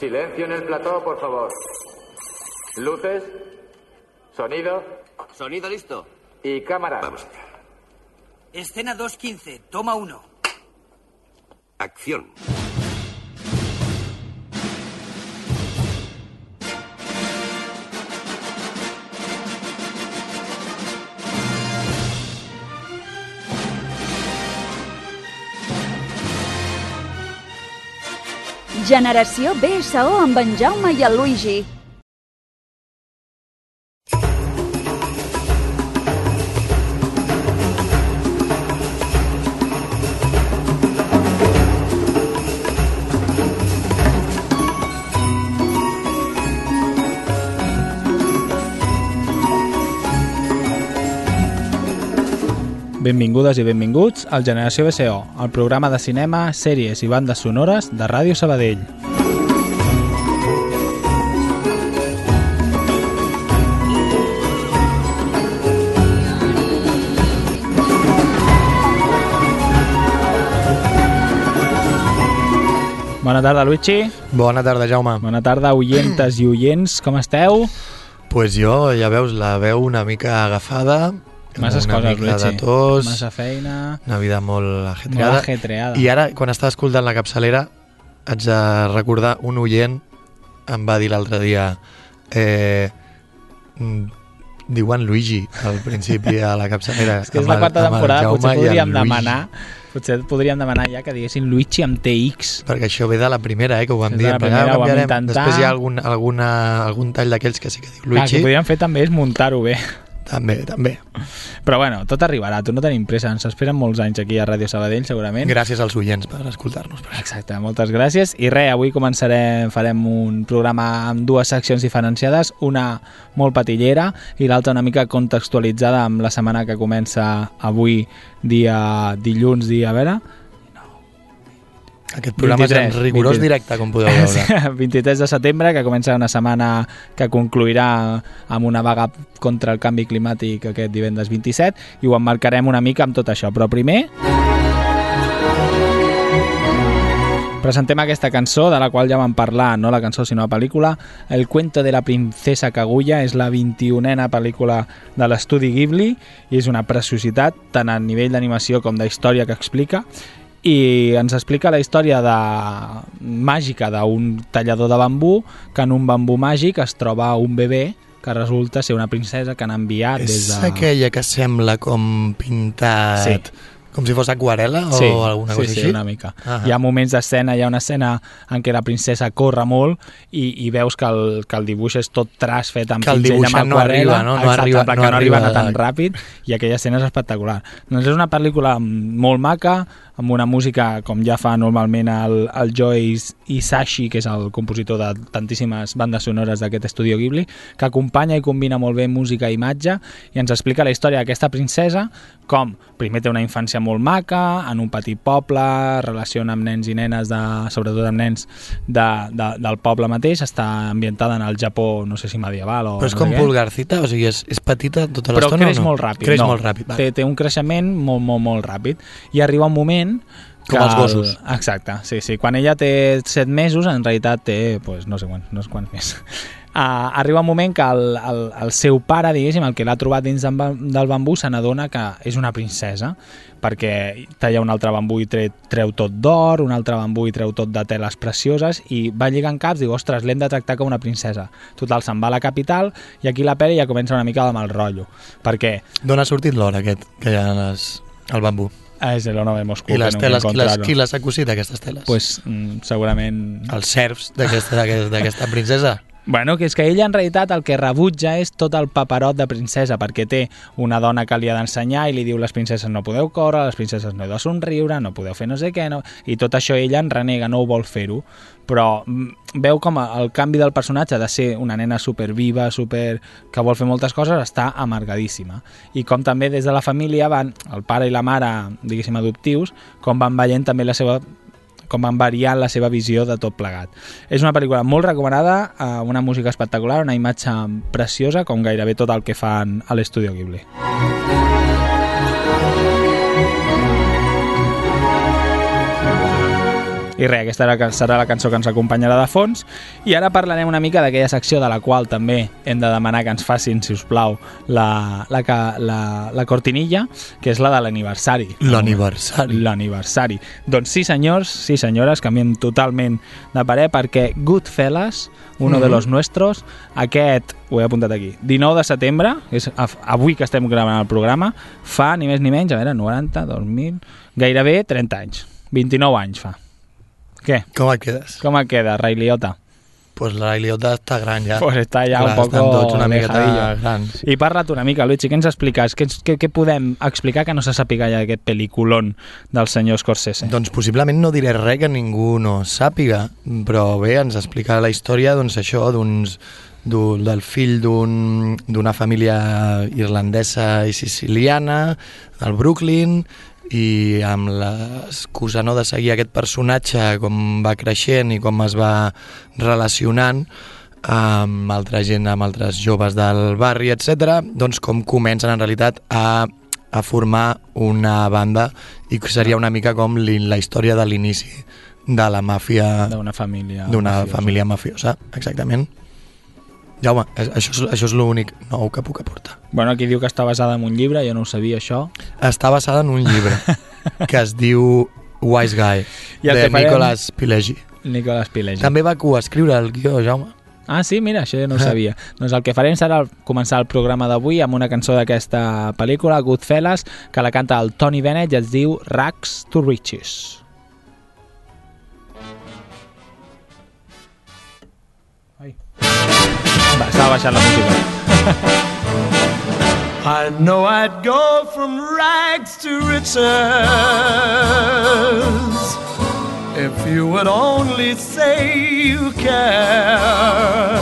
Silencio en el plató, por favor. Luces, sonido. Sonido listo. Y cámara. Vamos allá. Escena 2:15, toma 1. Acción. Generació BSO amb en Jaume i el Luigi. Benvingudes i benvinguts al Generació BSO, el programa de cinema, sèries i bandes sonores de Ràdio Sabadell. Bona tarda, Luigi. Bona tarda, Jaume. Bona tarda, oientes i oients, com esteu? Pues jo, ja veus, la veu una mica agafada. Masses coses, Luigi. De tos, massa feina. Una vida molt ajetreada. Molt ajetreada. I ara, quan estava escoltant la capçalera, haig de recordar un oient em va dir l'altre dia diuen Luigi al principi a la capçalera. És que és la quarta temporada, potser podríem demanar ja que diguessin Luigi amb TX. Perquè això ve de la primera, que ho vam dir. Ho vam intentar. Després hi ha algun tall d'aquells que sí que diu Luigi. El que podríem fer també és muntar-ho bé. També. Però bueno, tot arribarà, tu no tenim pressa, ens esperen molts anys aquí a Ràdio Sabadell, segurament. Gràcies als oients per escoltar-nos. Exacte, moltes gràcies. I res, avui farem un programa amb dues seccions diferenciades, una molt patillera i l'altra una mica contextualitzada amb la setmana que comença avui, dilluns, a veure... Aquest programa 23, és en rigorós 23. Directe, com podeu veure. 23 de setembre, que comença una setmana que concluirà amb una vaga contra el canvi climàtic aquest divendres 27, i ho emmarcarem una mica amb tot això. Però primer presentem aquesta cançó, de la qual ja vam parlar, no la cançó sinó la pel·lícula. El cuento de la princesa Kaguya és la 21a pel·lícula de l'estudi Ghibli i és una preciositat tant a nivell d'animació com d'història que explica, i ens explica la història màgica d'un tallador de bambú, que en un bambú màgic es troba un bebè que resulta ser una princesa que han enviat des de... És aquella que sembla com pintat... Sí. Com si fos aquarela o alguna cosa així? Sí, una mica. Hi ha moments d'escena, hi ha una escena en què la princesa corre molt i veus que el dibuix és tot traç fet amb pinzell amb aquarela. No arriba tan ràpid, i aquella escena és espectacular. Doncs és una pel·lícula molt maca, amb una música com ja fa normalment el Joe Hisaishi, que és el compositor de tantíssimes bandes sonores d'aquest estudio Ghibli, que acompanya i combina molt bé música i imatge, i ens explica la història d'aquesta princesa, com primer té una infància molt maca, en un petit poble, relaciona amb nens i nenes, sobretot amb nens del poble mateix, està ambientada en el Japó, no sé si medieval o... Però és com Pulgarcita, o sigui, és petita tota l'estona o no? Però creix molt ràpid. Molt ràpid. Té un creixement molt ràpid, i arriba un moment com els gossos. Exacte, sí. Quan ella té 7 mesos, en realitat té, no sé quants més. Arriba un moment que el seu pare, diguéssim, el que l'ha trobat dins del bambú, se n'adona que és una princesa, perquè talla un altre bambú i treu tot d'or, un altre bambú i treu tot de teles precioses, i va lligant caps, diu, ostres, l'hem de tractar com una princesa. Total, se'n va a la capital, i aquí la peli ja comença una mica amb el rotllo. Perquè... D'on ha sortit l'or aquest, que hi ha al bambú? És el 9 de Moscou. I les teles, qui les ha cosit, aquestes teles? Pues, segurament... Els serfs d'aquesta princesa? Bueno, que és que ella en realitat el que rebutja és tot el paperot de princesa, perquè té una dona que li ha d'ensenyar i li diu les princeses no podeu córrer, les princeses no heu de somriure, no podeu fer no sé què, no... i tot això ella en renega, no ho vol fer-ho, però veu com el canvi del personatge de ser una nena superviva, que vol fer moltes coses, està amargadíssima. I com també des de la família van, el pare i la mare, diguéssim, adoptius, com van veient també com van variant la seva visió de tot plegat. És una pel·lícula molt recomanada, una música espectacular, una imatge preciosa, com gairebé tot el que fan a l'Estudio Ghibli. I res, aquesta serà la cançó que ens acompanyarà de fons. I ara parlarem una mica d'aquella secció de la qual també hem de demanar que ens facin, si us plau, la cortinilla, que és la de l'aniversari. L'aniversari. Doncs sí, senyors, sí, senyores, canviem totalment de parer, perquè Goodfellas, uno de los nuestros, aquest, ho he apuntat aquí, 19 de setembre, és avui que estem gravant el programa, fa ni més ni menys, a veure, 90, 2000, gairebé 30 anys, 29 anys fa. Què? Com et quedes? Com et queda, Ray Liotta? Pues la Ray Liotta està gran ja. Pues està ja un poco una miqueta grans. I parla't una mica, Luigi, què ens expliques? Què podem explicar que no se sàpiga ja d'aquest pel·liculón del senyor Scorsese? Doncs possiblement no diré res que ningú no sàpiga, però bé, ens explica la història, doncs això, del fill d'una família irlandesa i siciliana, del Brooklyn, i amb l'excusa de seguir aquest personatge, com va creixent i com es va relacionant amb altra gent, amb altres joves del barri, etc., doncs com comencen en realitat a formar una banda, i seria una mica com la història de l'inici de la màfia, d'una família mafiosa, exactament. Jaume, això és l'únic nou que puc aportar. Bueno, aquí diu que està basada en un llibre, jo no ho sabia, això. Està basada en un llibre que es diu Wise Guy, de Nicolas Pileggi. També va coescriure el guió, Jaume. Ah, sí? Mira, això ja no ho sabia. Doncs el que farem serà començar el programa d'avui amb una cançó d'aquesta pel·lícula, Goodfellas, que la canta el Tony Bennett i es diu Rags to Riches. Estava baixant la música. I know I'd go from rags to riches if you would only say you care.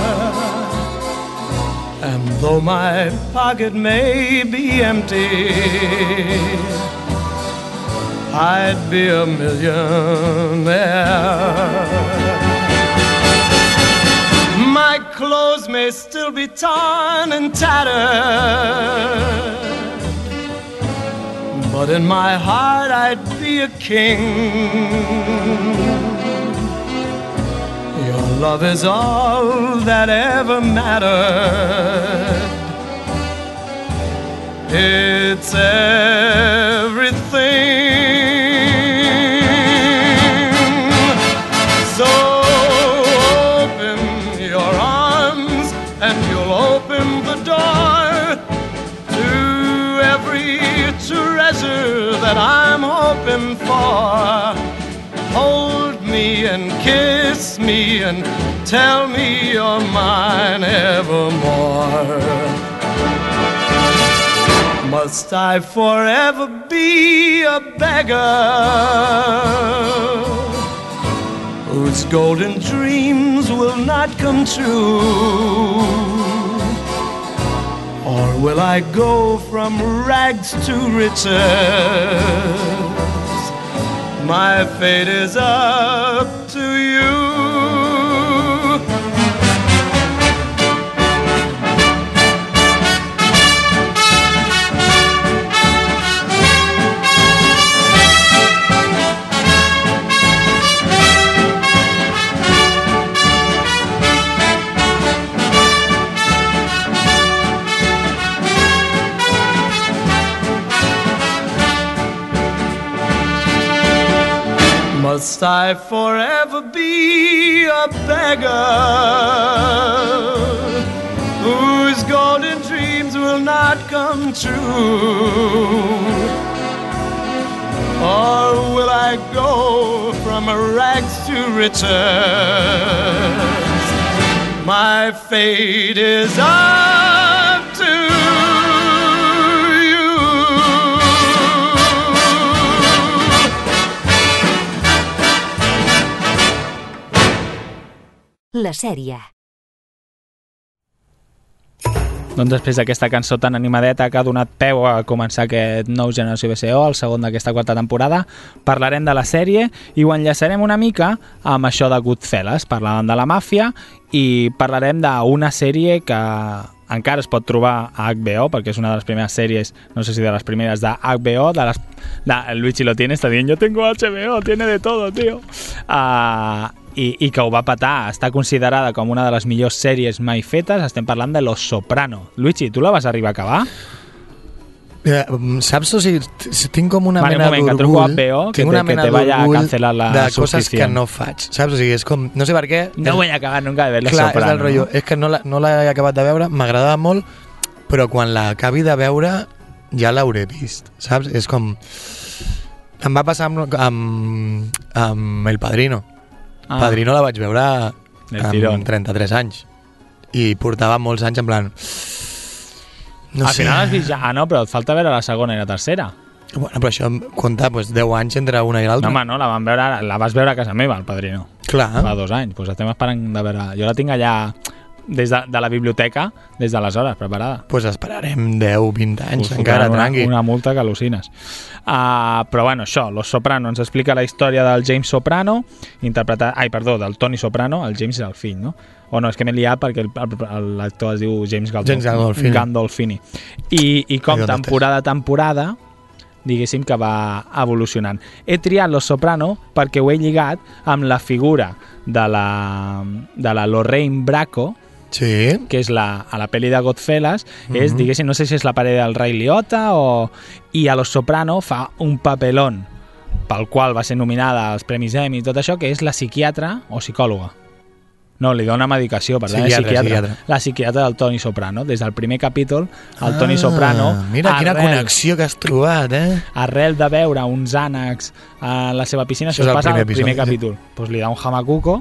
And though my pocket may be empty, I'd be a millionaire. My clothes may still be torn and tattered, but in my heart I'd be a king. Your love is all that ever mattered. It's everything. So and you'll open the door to every treasure that I'm hoping for. Hold me and kiss me and tell me you're mine evermore. Must I forever be a beggar whose golden dreams will not come true? Or will I go from rags to riches? My fate is up to you. Must I forever be a beggar whose golden dreams will not come true? Or will I go from rags to riches? My fate is up to la sèrie. Doncs després d'aquesta cançó tan animadeta que ha donat peu a començar aquest nou Generació BCO, el segon d'aquesta quarta temporada, parlarem de la sèrie i ho enllaçarem una mica amb això de Goodfellas. Parlarem de la màfia i parlarem d'una sèrie que encara es pot trobar a HBO, perquè és una de les primeres sèries, no sé si de les primeres de HBO, el Luigi lo tiene, està dient, yo tengo HBO, tiene de todo, tío. I que ho va petar, està considerada com una de les millors sèries mai fetes. Estem parlant de Los Soprano. Luigi, tu la vas arribar a acabar? Saps? O sigui, tinc com una mena d'orgull, tinc una mena d'orgull de coses que no faig, saps? O sigui, és com, no sé per què... No voy a acabar nunca de ver Los Soprano. Clar, és del rotllo, no? És que no l'he acabat de veure, m'agradava molt, però quan l'acabi de veure ja l'hauré vist, saps? És com... Em va passar amb El Padrino. Padrino la vaig veure amb 33 anys i portava molts anys en plan... No al sé. final has vist ja... no, però et falta veure la segona i la tercera. Bueno, però això compta 10 anys entre una i l'altra. No, home, no, la vas veure a casa meva, El Padrino. Clar. Fa 2 anys. Pues estem esperant de veure... Jo la tinc allà des de la biblioteca, des d'aleshores, preparada. Pues esperarem 10-20 anys, encara, tranqui. Una multa que al·lucines. Però bueno, això, Los Soprano ens explica la història del James Soprano, del Tony Soprano, el James és el fill, no? O no, és que m'he liat perquè l'actor es diu James Gandolfini. I com temporada a temporada, diguéssim que va evolucionant. He triat Los Soprano perquè ho he lligat amb la figura de la Lorraine Bracco, sí, que és a la pel·li de Goodfellas, és, diguéssim, no sé si és la parella del Ray Liotta i a Los Soprano fa un papelón pel qual va ser nominada als Premis Emmy i tot això, que és la psiquiatra o psicòloga. No, li dona medicació, per tant, psiquiatra. La psiquiatra del Tony Soprano. Des del primer capítol, el Tony Soprano... Mira quina connexió que has trobat, Arrel de veure uns ànecs a la seva piscina, això es passa al primer capítol. Pues li da un jamacuco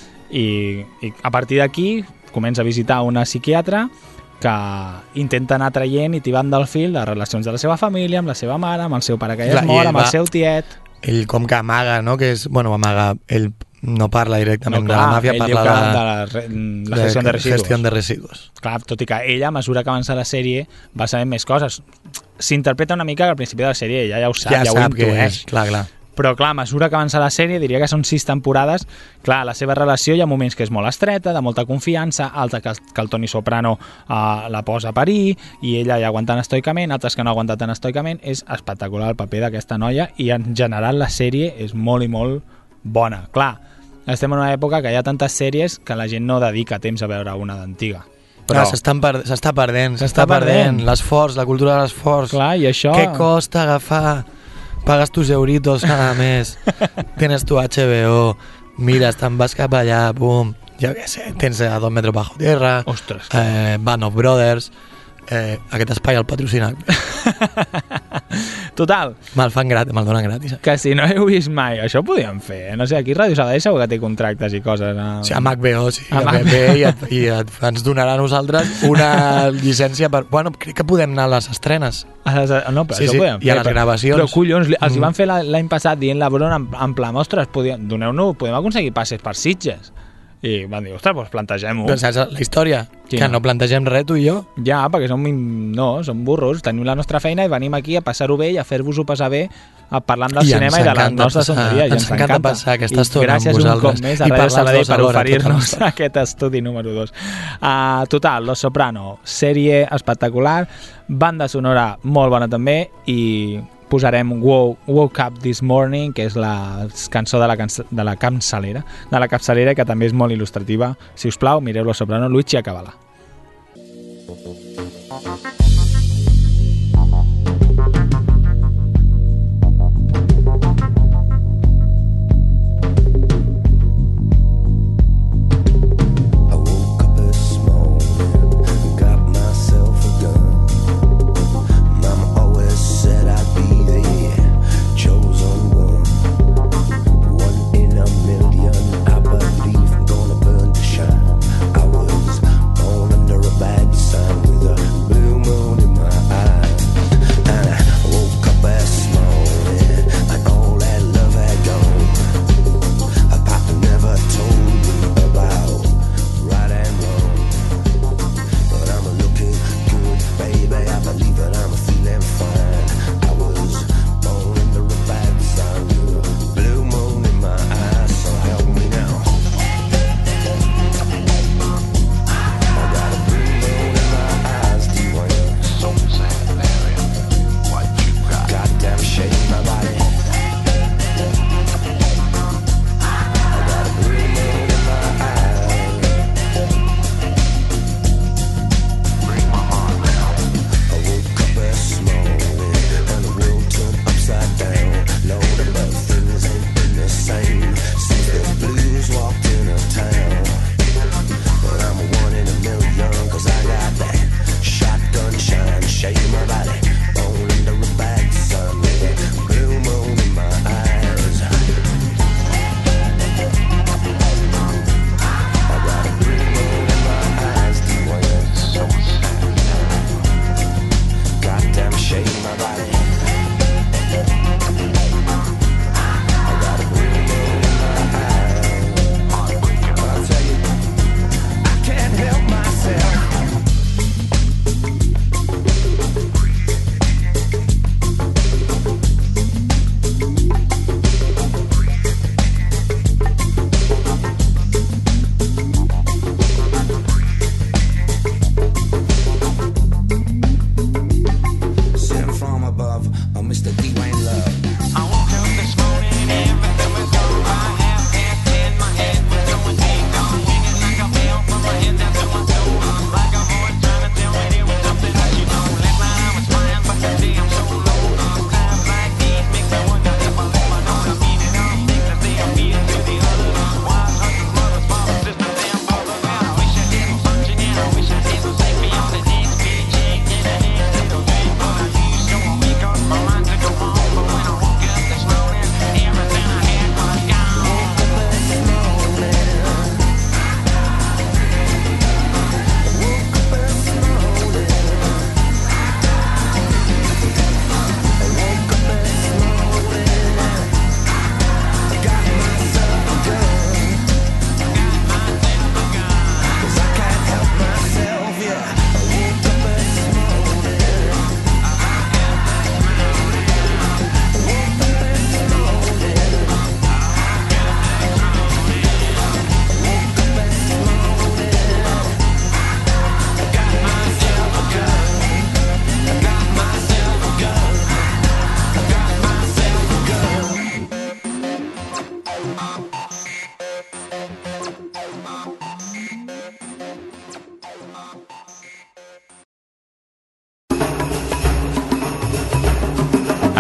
i a partir d'aquí comença a visitar una psiquiatra que intenta anar traient i tibant del fil de relacions de la seva família, amb la seva mare, amb el seu pare que ja es mor, amb el seu tiet... Ell com que amaga, no? Que és, bueno, amaga... Ell no parla directament de la màfia, parla de la gestió de residus. Gestió de residus. Clar, tot i que ella, a mesura que avança la sèrie, va sabent més coses. S'interpreta una mica que al principi de la sèrie ella ja ho sap, ja ho intueix. Clar. Però clar, a mesura que avança la sèrie, diria que són 6 temporades, clar, la seva relació hi ha moments que és molt estreta, de molta confiança, altres que el Tony Soprano la posa a parir, i ella ja aguantant estoicament, altres que no aguanten tan estoicament. És espectacular el paper d'aquesta noia i en general la sèrie és molt i molt bona. Clar, estem en una època que hi ha tantes sèries que la gent no dedica temps a veure una d'antiga. Però s'està perdent l'esforç, la cultura de l'esforç. Clar, i això... Què costa agafar? Pagas tus euritos cada mes, tienes tu HBO, mira, te'n vas cap allà, pum, jo què sé, tens a 2 metres bajo tierra, ostres, Band of Brothers, aquest espai el patrocina. Total. Me'l donen gratis. Que si no heu vist mai, això ho podíem fer. No sé, aquí Ràdio Sabadell segur que té contractes i coses. Sí, amb HBO, sí. I ens donarà a nosaltres una llicència per... Bueno, crec que podem anar a les estrenes. No, però això ho podem fer. I a les gravacions. Però collons, els hi van fer l'any passat dient la broma en plan, ostres, doneu-nos, podem aconseguir passes per Sitges. I van dir, ostres, doncs plantegem-ho. Però saps la història? Que no plantegem res, tu i jo? Ja, perquè som burros, tenim la nostra feina i venim aquí a passar-ho bé i a fer-vos-ho passar bé parlant del cinema i de la nostra tonteria. Ens encanta passar aquesta estona amb vosaltres. I gràcies un cop més a Ràdio Sabadell per oferir-nos aquest estudi número 2. Total, Los Soprano, sèrie espectacular, banda sonora molt bona també, i posarem Woke Up This Morning, que és la cançó de la capçalera, que també és molt il·lustrativa. Si us plau, mireu Los Soprano, Luigi, acaba-la. Bloom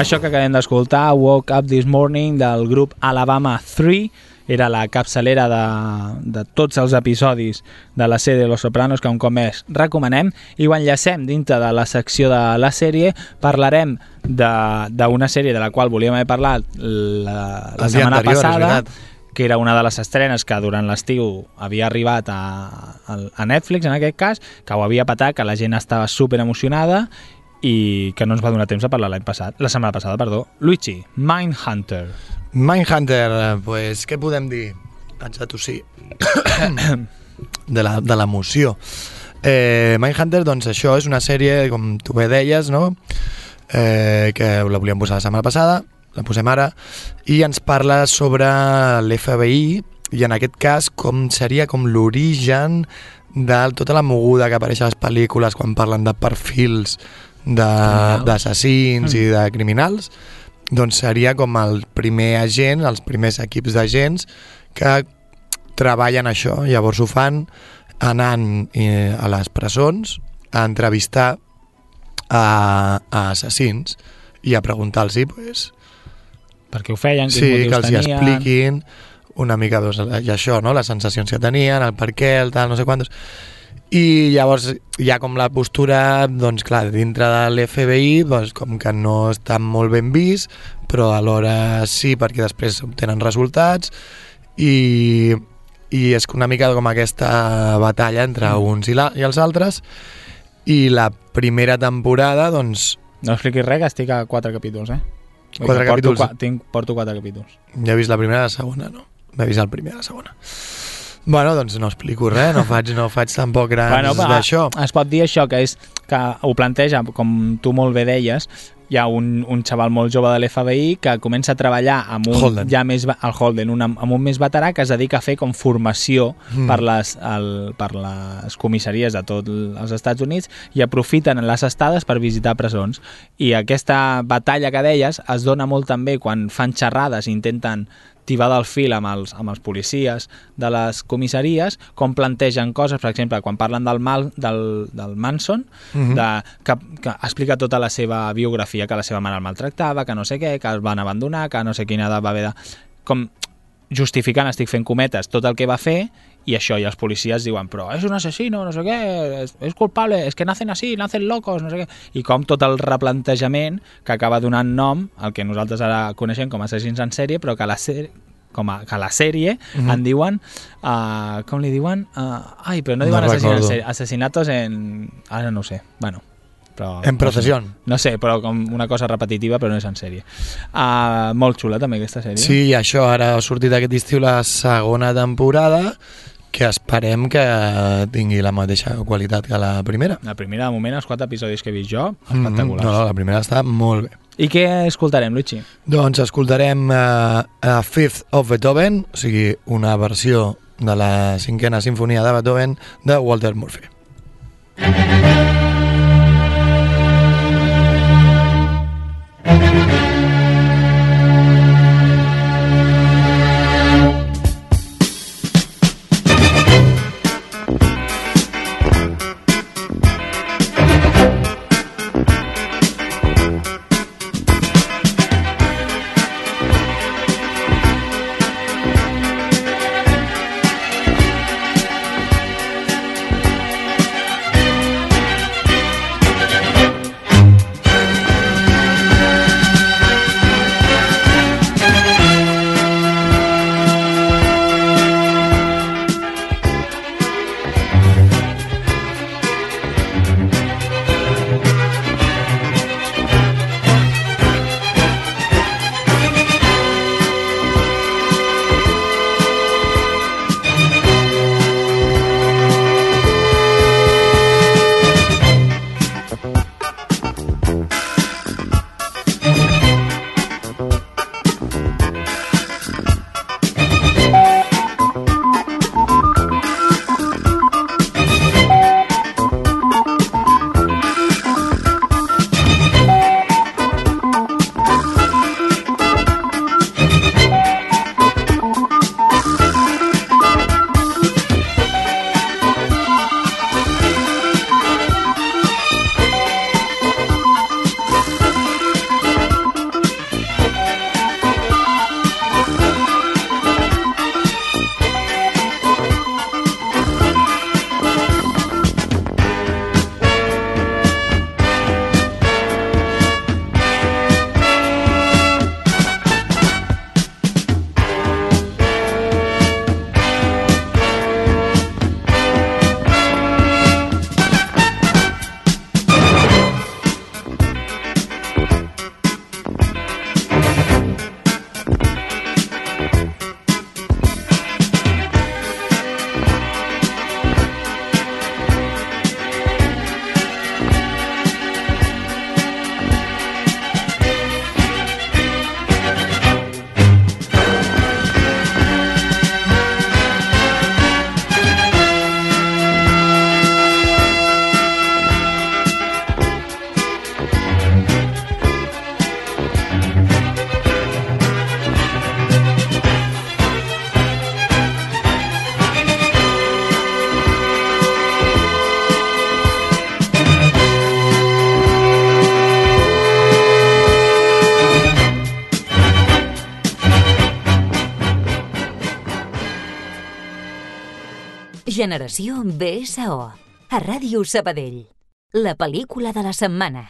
Això que acabem d'escoltar, Woke Up This Morning, del grup Alabama 3, era la capçalera de tots els episodis de la sèrie Los Sopranos, que un cop més recomanem, i ho enllacem dintre de la secció de la sèrie. Parlarem d'una sèrie de la qual volíem haver parlat la setmana passada, que era una de les estrenes que durant l'estiu havia arribat a Netflix, en aquest cas, que ho havia patat, que la gent estava super emocionada i que no ens va donar temps a parlar la setmana passada. Luigi, Mindhunter. Mindhunter, pues, què podem dir? Haig de tossir. de l'emoció. Mindhunter, doncs això és una sèrie, com tu bé deies, no? Que la volíem posar la setmana passada, la posem ara, i ens parla sobre l'FBI, i en aquest cas seria com l'origen de tota la moguda que apareix a les pel·lícules quan parlen de perfils d'assassins i de criminals. Doncs seria com el primer agent, els primers equips d'agents que treballen això. Llavors ho fan anant a les presons a entrevistar a assassins i a preguntar-los per què ho feien, quins motius tenien. Que els expliquin una mica i això, no? Les sensacions que tenien, el per què, el tal, no sé quantos. I llavors hi ha com la postura, doncs clar, dintre de l'FBI, doncs, com que no està molt ben vist, però alhora sí, perquè després obtenen resultats, i és una mica com aquesta batalla entre uns i els altres. I la primera temporada, doncs... No expliquis res, que estic a 4 capítols, 4 capítols? Porto 4 capítols. Ja he vist la primera i la segona, no? M'he vist el primer i la segona. Bueno, doncs no explico res, no faig tampoc grans d'això. Es pot dir això, que és que ho planteja, com tu molt bé deies, hi ha un xaval molt jove de l'FBI que comença a treballar amb un Holden. El Holden, amb un més veterà que es dedica a fer com formació per les comissaries de tots els Estats Units, i aprofiten les estades per visitar presons. I aquesta batalla que deies es dona molt també quan fan xerrades i intenten tibar del fil amb els policies de les comissaries, com plantegen coses, per exemple, quan parlen del Manson, que explica tota la seva biografia, que la seva mare el maltractava, que no sé què, que el van abandonar, que no sé quina edat va haver de... Com justificant, estic fent cometes, tot el que va fer, i això, i els policies diuen, però és un assassino, no sé què, és culpable, és que nacen así, nacen locos, no sé què, i com tot el replantejament que acaba donant nom al que nosaltres ara coneixem com assassins en sèrie, però que que la sèrie en diuen, com li diuen? Però no diuen assassins en sèrie, assassinatos en... Ara no ho sé, bueno... Però, en procesión. No sé, però com una cosa repetitiva, però no és en sèrie. Molt xula també aquesta sèrie. Sí, i això, ara ha sortit aquest estiu la segona temporada, que esperem que tingui la mateixa qualitat que la primera. La primera, de moment, els 4 episodis que he vist jo, espectaculars. No, la primera està molt bé. I què escoltarem, Luigi? Doncs escoltarem a Fifth of Beethoven, o sigui, una versió de la 5a sinfonia de Beethoven de Walter Murphy. Generació BSO. A Ràdio Sabadell. La pel·lícula de la setmana.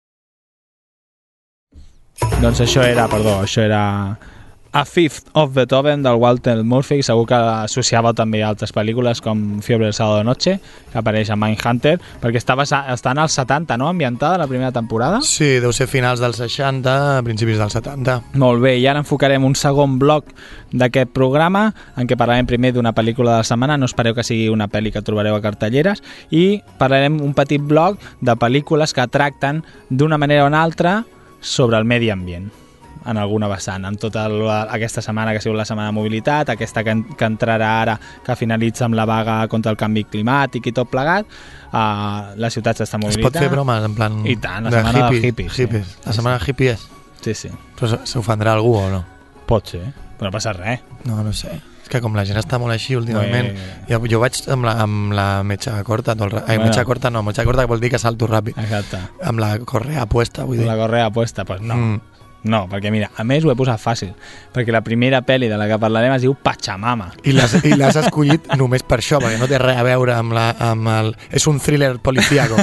Doncs això era A Fifth of Beethoven del Walter Murphy. Segur que associava també a altres pel·lícules com Fiebre del Sábado de Noche, que apareix a Mindhunter, perquè està als 70, no?, ambientada la primera temporada. Sí, deu ser finals dels 60, principis dels 70. Molt bé, i ara enfocarem un segon bloc d'aquest programa en què parlarem primer d'una pel·lícula de la setmana. No espereu que sigui una pel·li que trobareu a cartelleres, i parlarem un petit bloc de pel·lícules que tracten d'una manera o una altra sobre el medi ambient, en alguna vessant, en tota aquesta setmana que ha sigut la setmana de mobilitat, aquesta que entrarà ara, que finalitza amb la vaga contra el canvi climàtic i tot plegat. La ciutat s'està mobilitzant. Es pot fer bromes, en plan... I tant, la setmana dels hippies. Sí. La setmana dels hippies. Sí. Però s'ofendrà algú o no? Pot ser, però no passa res. No sé. És que com la gent està molt així últimament... Jo vaig amb la metxa corta, metxa corta vol dir que salto ràpid. Exacte. Amb la correa puesta, vull dir. La correa puesta, doncs no. No, perquè mira, a més ho he posat fàcil, perquè la primera pel·li de la que parlarem es diu Pachamama. I l'has escollit només per això, perquè no té res a veure amb el... És un thriller policíaco.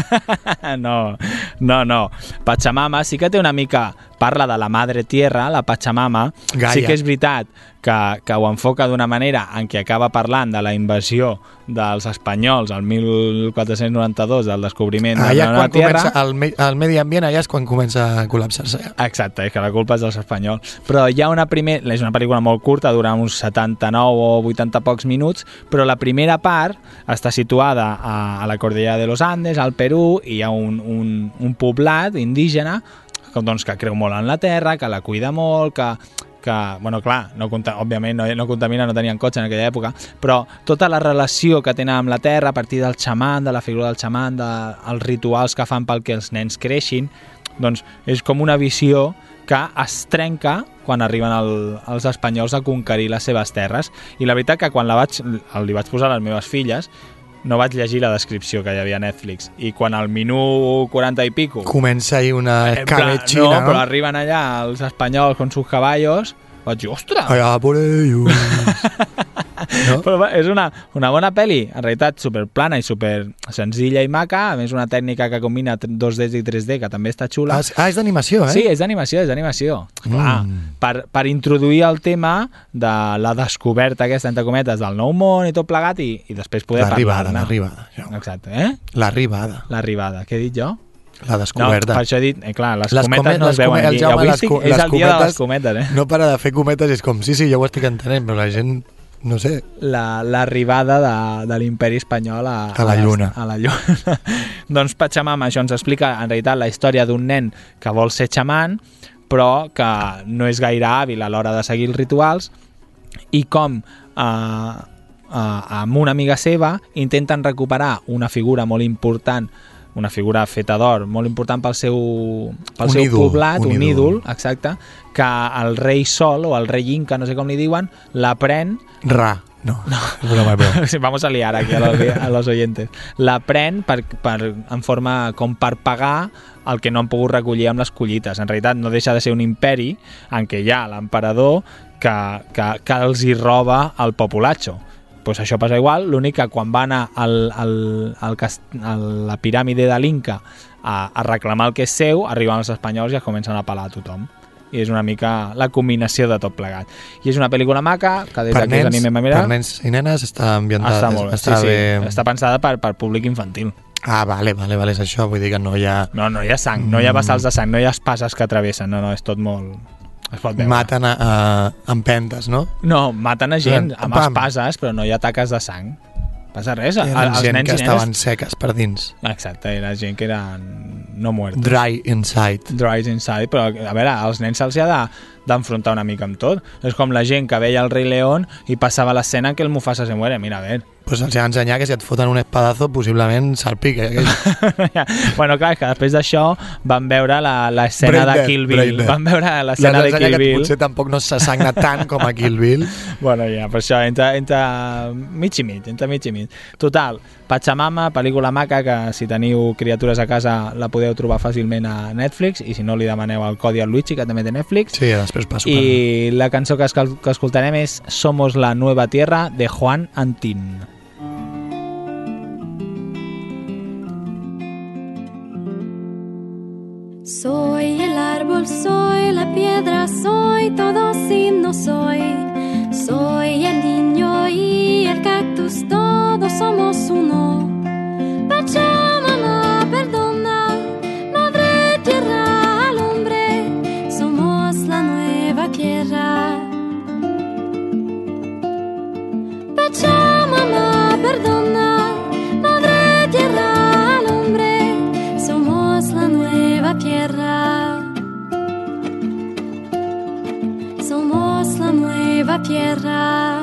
No. Pachamama sí que té una mica... Parla de la madre tierra, la Pachamama. Gaia. Sí que és veritat que ho enfoca d'una manera en què acaba parlant de la invasió dels espanyols al 1492, del descobriment de la nova tierra. El medi ambient allà és quan comença a col·lapsar-se. Exacte, és que la culpa és dels espanyols. Però hi ha és una pel·lícula molt curta, dura uns 79 o 80 pocs minuts, però la primera part està situada a la Cordillera de los Andes, al Perú, i hi ha un poblat indígena que creu molt en la terra, que la cuida molt, que bueno, clar, òbviament no contamina, no tenien cotxe en aquella època, però tota la relació que tenen amb la terra a partir del xaman, de la figura del xaman, dels rituals que fan perquè els nens creixin, doncs és com una visió que es trenca quan arriben els espanyols a conquerir les seves terres. I la veritat que quan li vaig posar a les meves filles, no vaig llegir la descripció que hi havia a Netflix, i quan al minut 40 i pico comença ahir una escabetxina, no? Però arriben allà els espanyols con sus caballos, vaig dir, ostres! Allà por ellos! No? Però és una bona pel·li, en realitat superplana i super senzilla i maca, a més una tècnica que combina 2D i 3D, que també està xula. És d'animació, eh? Sí, és d'animació. Per introduir el tema de la descoberta aquesta, entre cometes, del nou món i tot plegat, i després poder parlar-ne. L'arribada. Exacte, eh? L'arribada, què he dit jo? La descoberta. No, per això he dit, clar, les cometes no es veuen aquí. Avui és el dia de les cometes, eh? No para de fer cometes, és com, sí, jo ho estic entenent, però la gent... No sé. L'arribada de l'imperi espanyol a la Lluna. Doncs Pachamama, això ens explica en realitat la història d'un nen que vol ser xaman, però que no és gaire hàbil a l'hora de seguir els rituals, i com amb una amiga seva intenten recuperar una figura molt important, una figura feta d'or, molt important pel seu poblat, un ídol, exacte, que el rei Sol, o el rei Inca, no sé com li diuen, l'aprèn... Vamos a liar aquí a los oyentes. L'aprèn en forma com per pagar el que no han pogut recollir amb les collites. En realitat no deixa de ser un imperi en què hi ha l'emperador que els hi roba el populatxo. Pues això passa igual, l'únic que quan va anar a la piràmide de l'Inca a reclamar el que és seu, arriben els espanyols i es comencen a pelar a tothom. I és una mica la combinació de tot plegat. I és una pel·lícula maca, que des d'aquí us animem a mirar. Per nens i nenes està ambientada. Està molt bé, sí. Està pensada per públic infantil. Ah, vale, és això, vull dir que no hi ha... No hi ha sang, no hi ha vessals de sang, no hi ha espases que travessen, no, és tot molt... Maten empentes, no? No, maten a gent amb espases, però no hi ha taques de sang. Passa res. Els gent que estaven seques per dins. Exacte, era gent que eren no muertos. Dry inside, però a veure, als nens se'ls ha d'enfrontar una mica amb tot. És com la gent que veia el Rei León i passava l'escena que el Mufasa se muere. Mira, a veure. Pues els ha d'ensenyar que si et foten un espadazo possiblement salpica. Bueno, clar, és que després d'això van veure l'escena de Kill Bill. Van veure l'escena de Kill Bill. Potser tampoc no se sagna tant com a Kill Bill. Bueno, ja, per això, entre mig i mig. Total, Pachamama, pel·lícula maca que si teniu criatures a casa la podeu trobar fàcilment a Netflix, i si no li demaneu el codi al Luigi, que també té Netflix. Sí, després passo. I la cançó que escoltarem és Somos la Nueva Tierra, de Juan Antín. todo si no soy. Soy el niño y el cactus, todos somos uno. Pachamama, perdona, madre tierra al hombre, somos la nueva tierra. Pachamama, perdona, madre tierra al hombre, somos la nueva tierra. Somos la nueva tierra.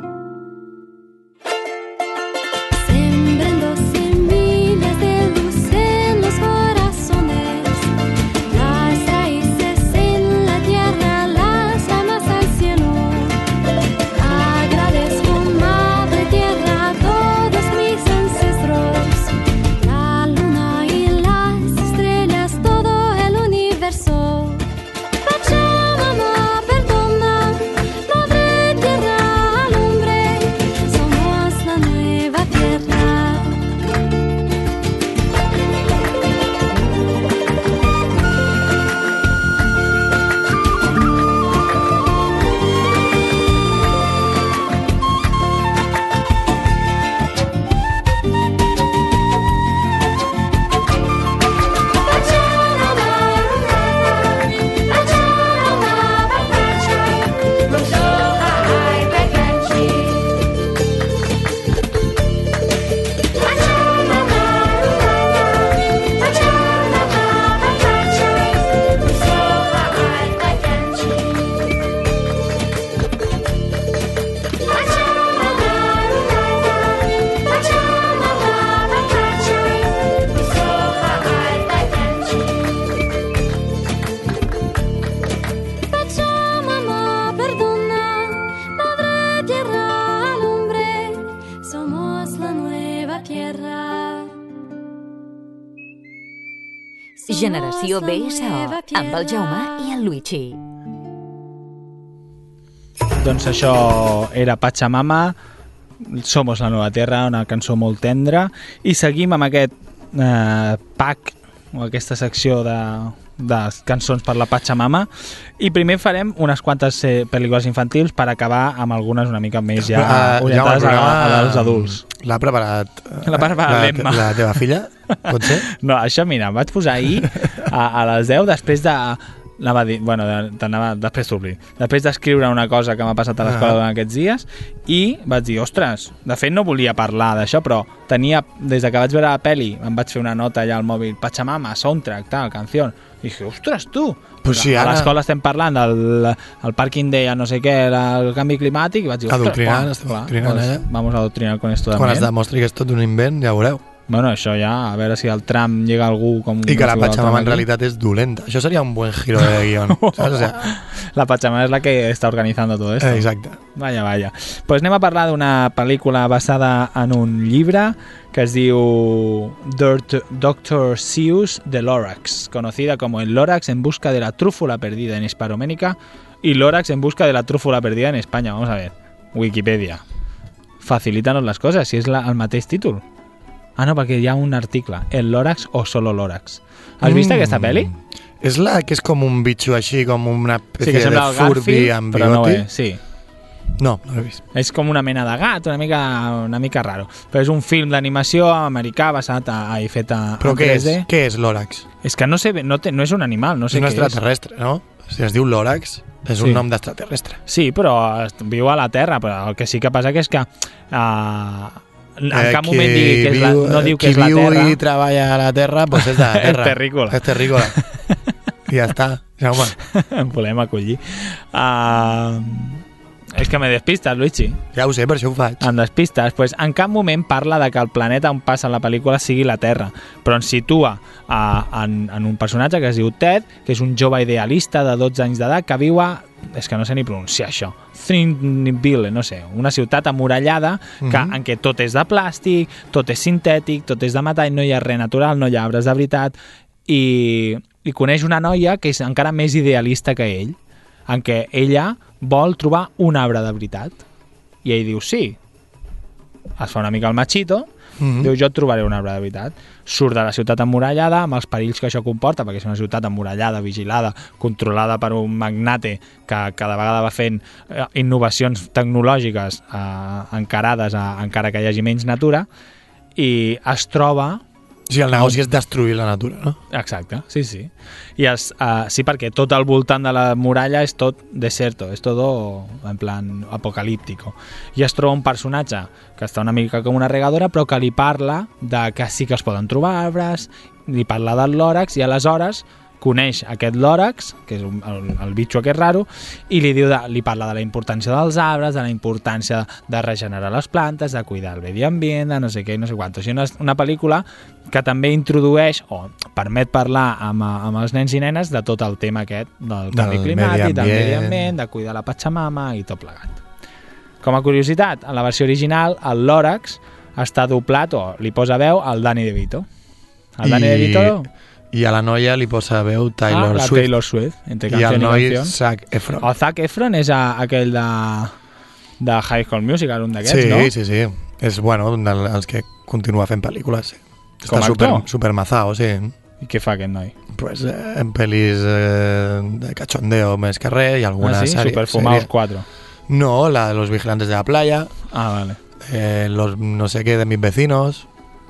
Sembrando semillas de luz en los corazones, las raíces en la tierra, las ramas al cielo. Agradezco, madre tierra, a todos mis ancestros, la luna y las estrellas, todo el universo. Pachamama, perdona, madre tierra al hombre, somos la nueva tierra. Pachamama, perdona, madre tierra al hombre, somos la nueva tierra. Generació BSO, amb el Jaume i el Luigi. Doncs això era Pachamama, Somos la Nova Terra, una cançó molt tendra, i seguim amb aquest pack, o aquesta secció de cançons per la Pachamama, i primer farem unes quantes pel·lícules infantils per acabar amb algunes una mica més ja orientades als adults. L'ha preparat l'Emma. La teva filla, pot ser? No, això mira, em vaig posar ahir a les 10 després de... Anava a dir, bueno, després t'obli. Després d'escriure una cosa que m'ha passat a l'escola durant aquests dies i vaig dir, ostres, de fet no volia parlar d'això, però tenia, des que vaig veure la peli, em vaig fer una nota allà al mòbil, Pachamama, soundtrack, tal, canció. I dije, ostres, tu! Pues sí, a l'escola estem parlant del Parking Day, no sé què, el canvi climàtic, i vaig dir, ostres, vamos a adoctrinar con esto Quan es demostri que és tot un invent, ja veureu. Bueno, això ja, a veure si el tram llega algú com... I que la Pachamama en realitat és dolenta. Això seria un buen giro de guión. ¿Sabes? O sea... La Pachamama es la que está organizando todo esto. Exacte. Vaya. Pues anem a parlar d'una pel·lícula basada en un llibre que es diu Dr. Seuss de Lorax, conocida como El Lorax en busca de la trúfula perdida en Hispanoamérica y Lorax en busca de la trúfula perdida en España. Vamos a ver. Wikipedia. Facilítanos las cosas, si es el mateix títol. Ah, no, perquè hi ha un article. El Lorax o solo Lorax. Has vist aquesta pel·li? És la que és com un bitxo així, com una espècie de Furby amb bigoti? No és, sí. No, no l'he vist. És com una mena de gat, una mica raro. Però és un film d'animació americà basat i fet a 3D. Però què és Lorax? És que no sé, no és un animal, no sé què és. És un extraterrestre, no? Si es diu Lorax, és un nom d'extraterrestre. Sí, però viu a la Terra, però el que sí que passa que és que... en cap moment digui que és no diu que és la Terra. Qui viu i treballa a la Terra, doncs és de la Terra. És terrícola. És terrícola. I ja està, Jaume. En volem acollir. És que me despistes, Luigi. Ja ho sé, per això ho faig. Em despistes. Pues en cap moment parla de que el planeta on passa la pel·lícula sigui la Terra, però ens situa en un personatge que es diu Ted, que és un jove idealista de 12 anys d'edat que viu a... És que no sé ni pronunciar això. Thrinville, no sé, una ciutat amurallada en què tot és de plàstic, tot és sintètic, tot és de metall, no hi ha res natural, no hi ha arbres de veritat, i coneix una noia que és encara més idealista que ell, en què ella vol trobar un arbre de veritat. I ell diu sí. Es fa una mica el machito Diu, jo et trobaré un arbre de veritat. Surt de la ciutat emmurallada, amb els perills que això comporta, perquè és una ciutat emmurallada, vigilada, controlada per un magnate que cada vegada va fent innovacions tecnològiques encarades encara que hi hagi menys natura, i es troba... O sigui, el negoci és destruir la natura, no? Exacte, sí. I sí, perquè tot al voltant de la muralla és tot deserto, és tot en plan apocalíptico. I es troba un personatge que està una mica com una regadora, però que li parla de que sí que es poden trobar arbres, li parla del lòrax, i aleshores coneix aquest lòrax, que és el bitxo aquest raro, i li parla de la importància dels arbres, de la importància de regenerar les plantes, de cuidar el medi ambient, de no sé què i no sé quant. O sigui, una pel·lícula que també introdueix o permet parlar amb els nens i nenes de tot el tema aquest del canvi climàtic, del medi ambient, de cuidar la Pachamama i tot plegat. Com a curiositat, en la versió original, el lòrax està doblat, o li posa veu, al Danny DeVito. El Danny DeVito... I a la noia li posa veu Taylor Swift. Taylor Swift, entre canció i noi canció. Zac Efron. El Zac Efron és aquell de High School Musical, un d'aquests, no? Sí. És, bueno, un dels que continua fent pel·lícules. Sí. Com a actor? Super mazao, sí. I què fa aquest noi? Pues en pel·lis de cachondeo més que res i alguna sèrie. Superfumados 4. No, la de Los Vigilantes de la Playa. Ah, vale. Los no sé què de mis vecinos.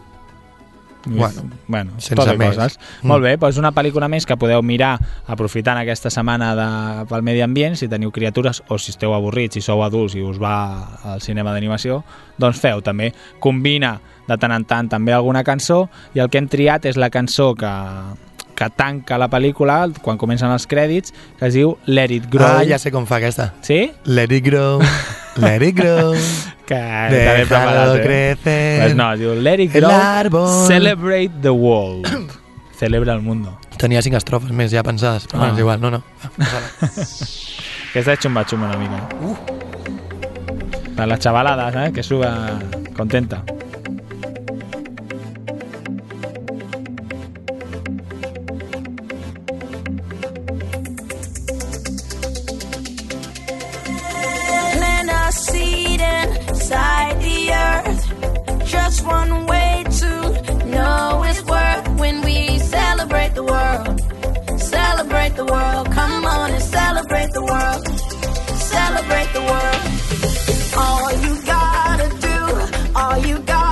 Bueno, sense més. Coses. Molt bé, doncs una pel·lícula més que podeu mirar aprofitant aquesta setmana pel medi ambient, si teniu criatures o si esteu avorrits, si sou adults i us va al cinema d'animació, doncs feu també. Combina de tant en tant també alguna cançó, i el que hem triat és la cançó que tanca la pel·lícula quan comencen els crèdits, que es diu Let It Grow. Ah, ja sé com fa aquesta. Sí? Let It Grow, Let It Grow. Que déjalo crecer. Pues no, diu Let It Grow, Celebrate the World. Celebra el mundo. Tenia 5 estrofes més ja pensades, però és igual, no. Aquesta és xumba-xumba una mica. Per les xavalades, que suba contenta. Inside the earth, just one way to know its worth. When we celebrate the world, celebrate the world. Come on and celebrate the world, celebrate the world. All you gotta do, all you gotta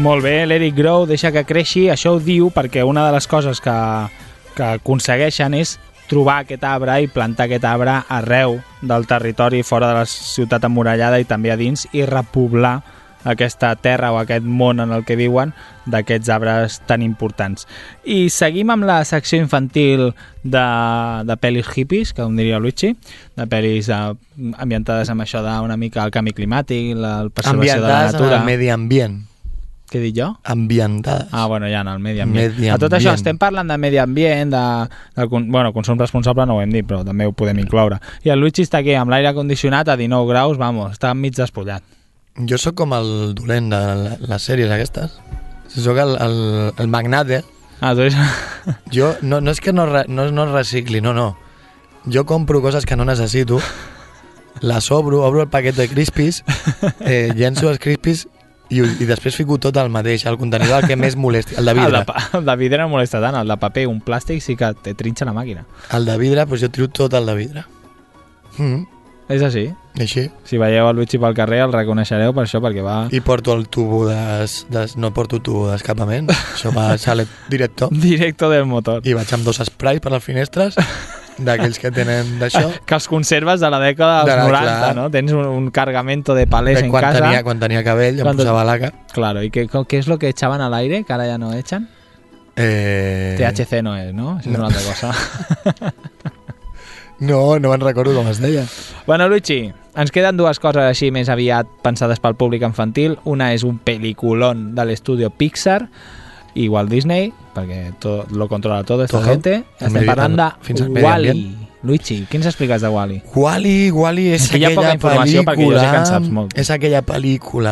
Molt bé, l'Eric Grau deixa que creixi, això ho diu perquè una de les coses que aconsegueixen és trobar aquest arbre i plantar aquest arbre arreu del territori fora de la ciutat emmurallada i també a dins i repoblar aquesta terra o aquest món en el que viuen d'aquests arbres tan importants. I seguim amb la secció infantil de pel·lis hippies, que com diria Luigi, de pel·lis ambientades amb això d'una mica el canvi climàtic, la preservació de la natura. Ambientades en el medi ambient. Què dic jo? Ambientades. Bueno, ja en el medi ambient. A tot això estem parlant de medi ambient, consum responsable no ho hem dit, però també ho podem incloure. I el Luigi està aquí amb l'aire condicionat a 19 graus, està mig despullat. Jo sóc com el dolent de les sèries aquestes. Sóc el magnate. Tu eres... Jo no és que no recicli, no. Jo compro coses que no necessito, les obro el paquet de Crispies, llenço els Crispies i després fico tot el mateix, el contenidor el que més molesti, el de vidre. El de vidre no molesta tant, el de paper, un plàstic sí que te trinxa la màquina. El de vidre, doncs jo tiro tot el de vidre. És així? Així. Si veieu el Luigi pel carrer el reconeixereu per això, perquè va... I porto el tubo no porto tubo d'escapament, això va sale directo. Directo del motor. I vaig amb 2 sprays per les finestres, d'aquells que tenen d'això. Que els conserves de la dècada dels 90, clar. No? Tens un cargamento de palés en casa. Quan tenia cabell, em posava laca. Claro, ¿y qué es lo que echaban al aire, que ahora ya no echan? THC no és, no? Això és una altra cosa. No me'n recordo com es deia. Bueno, Luigi, ens queden 2 coses així més aviat pensades pel públic infantil. Una és un peliculón de l'estudio Pixar i Walt Disney, perquè lo controla todo esta gente. Estem parlant de Wall-E. Luigi, què ens expliques de Wall-E? Wall-E és aquella pel·lícula... molt. És aquella pel·lícula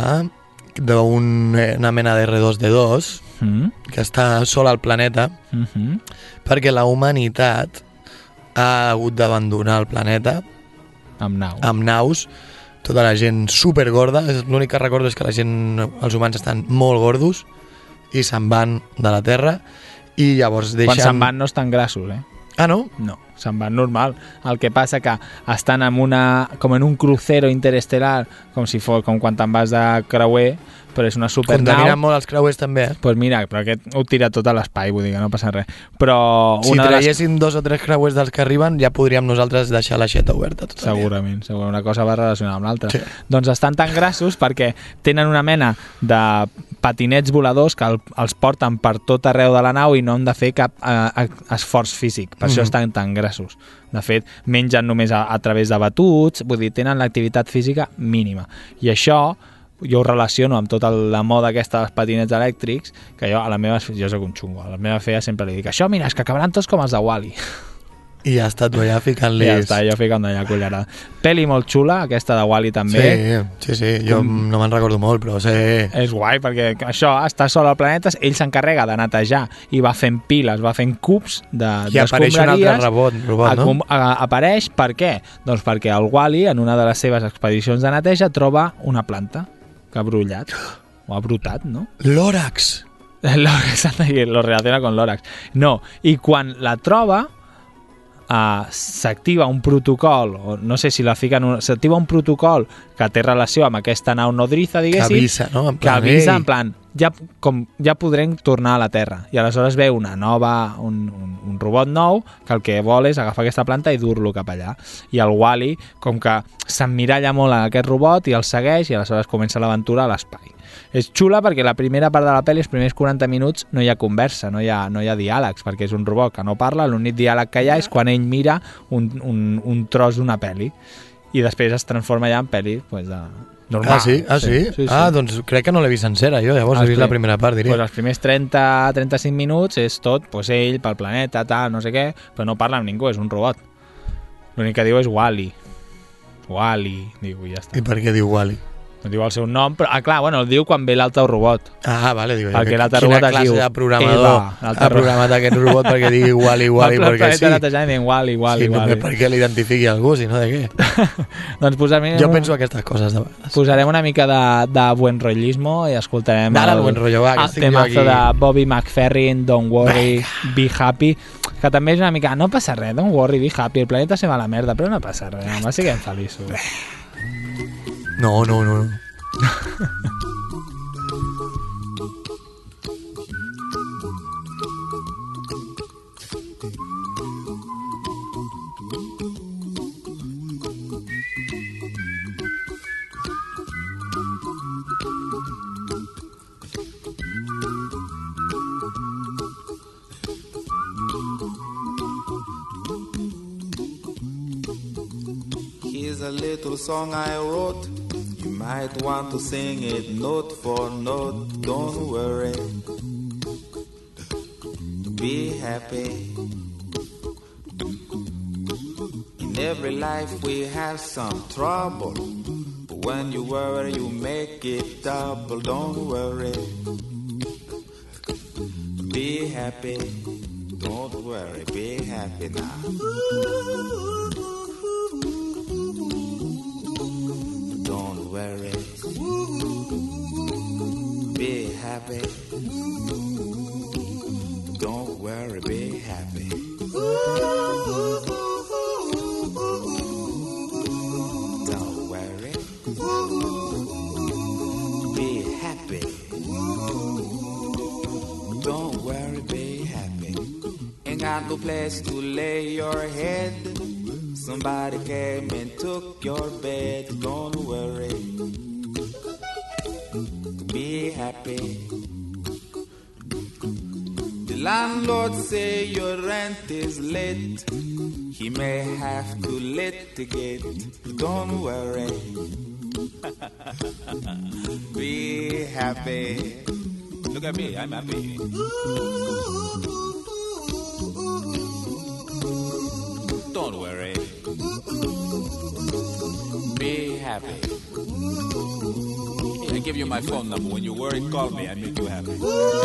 d'una mena de R2D2 que està sola al planeta perquè la humanitat ha hagut d'abandonar el planeta amb naus, tota la gent supergorda. L'únic que recordo és que els humans estan molt gordos i se'n van de la Terra i llavors deixen... Quan se'n van no estan grassos, eh? Ah, no? No, se'n van normal. El que passa que estan com en un crucero interestel·lar, com quan te'n vas de creuer, però és una supernau. Contaminen molt els creuers també, Doncs pues mira, però aquest ho tira tot a l'espai, vull dir que no passa res. Però si traiessin 2 o 3 creuers dels que arriben, ja podríem nosaltres deixar l'aixeta oberta. Segurament, una cosa va relacionada amb l'altra. Sí. Doncs estan tan grassos perquè tenen una mena de patinets voladors que els porten per tot arreu de la nau i no han de fer cap esforç físic. Per això estan tan grassos. De fet, mengen només a través de batuts, vull dir, tenen l'activitat física mínima. I això jo ho relaciono amb tota la moda aquesta dels patinets elèctrics, que jo soc un xungo, a la meva filla sempre li dic això, mira, és que acabaran tots com els de Wall-E. I ja està tu allà ficant-li... Ja està, jo ficant allà cullerada. Peli molt xula, aquesta de Wall-E també. Sí, jo no me'n recordo molt, però sí. És guai, perquè això, està sol al planeta, ell s'encarrega de netejar i va fent piles, va fent cubs d'escombraries. I apareix un altre robot, no? Apareix per què? Doncs perquè el Wall-E, en una de les seves expedicions de neteja, troba una planta que ha brollat, o ha brotat, no? L'òrax! Lo relaciona con l'òrax. No, i quan la troba, s'activa un protocol, o no sé si la fiquen, s'activa un protocol que té relació amb aquesta nau nodriza, diguéssim, que avisa, no? En plan, ja podrem tornar a la Terra. I aleshores ve un robot nou que el que vol és agafar aquesta planta i dur-lo cap allà. I el Wall-E, com que s'emmiralla molt a aquest robot i el segueix, i aleshores comença l'aventura a l'espai. És xula perquè la primera part de la pel·li, els primers 40 minuts, no hi ha conversa, no hi ha diàlegs, perquè és un robot que no parla, l'únic diàleg que hi ha és quan ell mira un tros d'una pel·li. I després es transforma ja en pel·li normal. Sí. Doncs crec que no l'he vist sencera, jo llavors he vist la primera part, diria. Els primers 30-35 minuts és tot, ell pel planeta, tal, no sé què, però no parla amb ningú, és un robot. L'únic que diu és Wall-E. Wall-E, diu, i ja està. I per què diu Wall-E? No diu el seu nom, però, clar, el diu quan ve l'altre robot. Vale, diu. Perquè l'altre robot es diu... Quina classe de programador ha programat aquest robot perquè digui Wall-E, perquè sí? Wall-E. Per què l'identifiqui algú, si no de què? Doncs posarem... Jo penso aquestes coses de vegades. Posarem una mica de buen rollismo i escoltarem el buen rollo, el temazo de Bobby McFerrin, Don't Worry, Be Happy, que també és una mica... No passa res, don't worry, be happy, el planeta se va a la merda, però no passa res, home, siguem feliços. No. little song I wrote. You might want to sing it note for note. Don't worry, be happy. In every life we have some trouble, but when you worry you make it double. Don't worry, be happy. Don't worry, be happy now. Don't worry, be happy. Don't worry, be happy. Don't worry, be happy. Don't worry, be happy. Ain't got no place to lay your head. Somebody came and took your bed. Don't worry, be happy. The landlord say your rent is late. He may have to litigate. Don't worry, be happy. Look at me, I'm happy. Don't worry, be happy. I give you my phone number. When you worry, call me. I make you happy.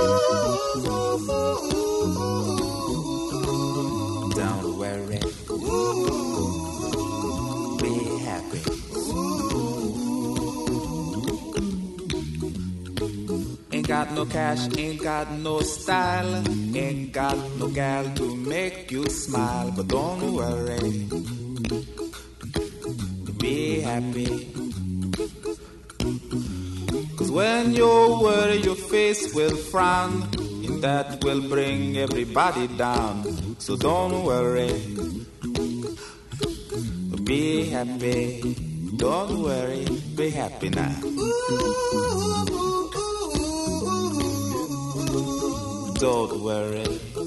Don't worry, be happy. Ain't got no cash, ain't got no style, ain't got no gal to make you smile. But don't worry, be happy. Cause when you worry your face will frown, and that will bring everybody down. So don't worry, be happy. Don't worry, be happy now. Don't worry,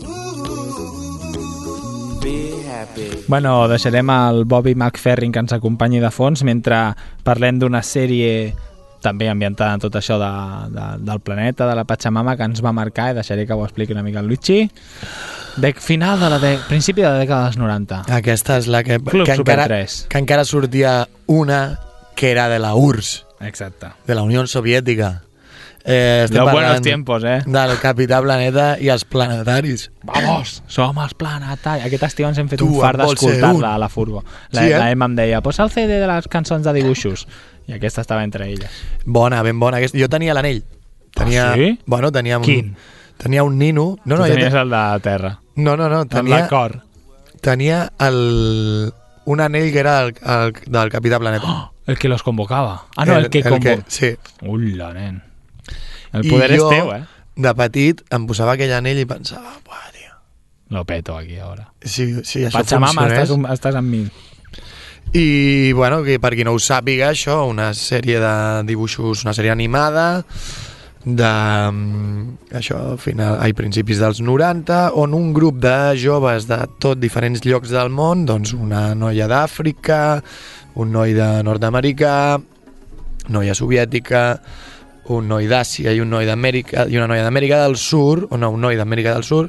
be happy. Bueno, deixarem el Bobby McFerrin que ens acompanyi de fons mentre parlem d'una sèrie també ambientada en tot això del planeta, de la Pachamama, que ens va marcar, i deixaré que ho expliqui una mica el Luigi. Principi de la dècada dels 90. Aquesta és la que Super 3. Que encara sortia una que era de la URSS. Exacte. De la Unió Soviètica. Los buenos tiempos, del Capità Planeta i els planetaris. Vamos, som els planetaris. Aquest estiu ens hem fet un fart d'escoltar-la a la furgo. La Emma em deia, posa el CD de les cançons de dibuixos. I aquesta estava entre elles. Bona, ben bona. Jo tenia l'anell. Sí? Bueno, tenia Quin? Tenia un nino. No, tu tenies el de Terra. No. Tenia el cor. Tenia un anell que era del Capità Planeta. Oh, el que los convocava. Ah, no, el que convocava. Sí. Ula, nen. El poder és teu, de petit em posava aquell anell i pensava, buah, tio, lo peto aquí ara. Sí, això Pachamama, estàs amb mi. I, bueno, que per qui no ho sàpiga, això, una sèrie de dibuixos, una sèrie animada a principis dels 90, on un grup de joves de tot diferents llocs del món, doncs una noia d'Àfrica, un noi de Nord-Amèrica, noia soviètica, un noi d'Àsia i un noi d'Amèrica i una noia d'Amèrica del Sud, o no, un noi d'Amèrica del Sud,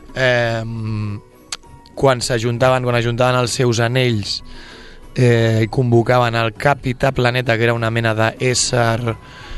quan ajuntaven els seus anells i convocaven el Capità Planeta, que era una mena d'ésser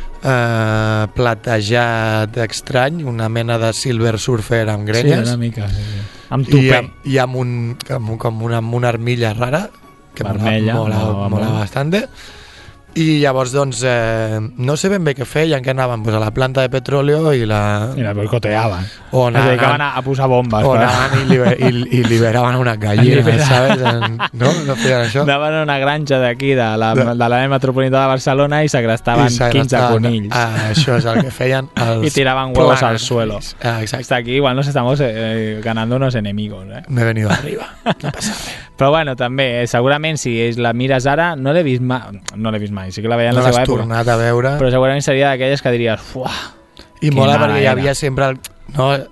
platejat estrany, una mena de Silver Surfer amb grenyes. Sí, una mica, sí. Amb tupé. I amb una armilla rara, que mola bastante. I llavors, doncs, no sé ben bé què feien, que anaven a la planta de petróleo i la boicoteaven. O es dedicaven a posar bombes. O anaven i liberaven unes gallines, ¿sabes? No feien això? Anaven a una granja d'aquí, de l'àrea metropolitana de Barcelona, i segrestaven 15 conills. Això és el que feien els i tiraban huevos al suelo. Exacte. Hasta aquí igual nos estamos ganando unos enemigos. Me he venido arriba. No passa res. Però bueno, també, segurament, si la mires ara, no l'he vist mai, sí que la veia en la seva època. No l'has tornat a veure. Però segurament seria d'aquelles que diries, fuah, i mola perquè hi havia sempre